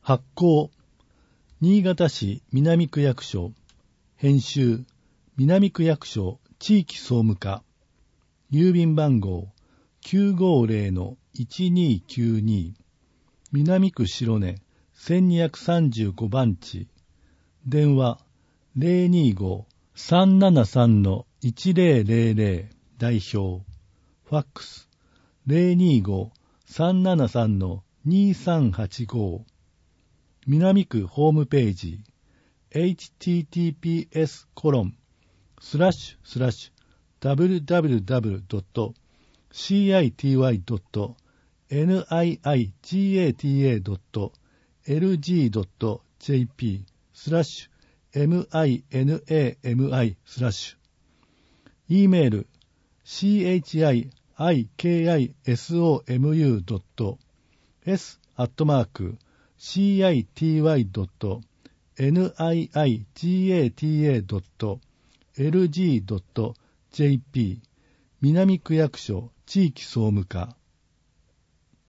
発行、新潟市南区役所、編集、南区役所地域総務課、郵便番号 950-1292、南区白根1235番地、電話 025-373-1000 代表、ファックス 025-373-2385、南区ホームページ https://www.city.niigata.lg.jp/minami/ E メール chikisomu.s@city.niigata.lg.jp 南区役所地域総務課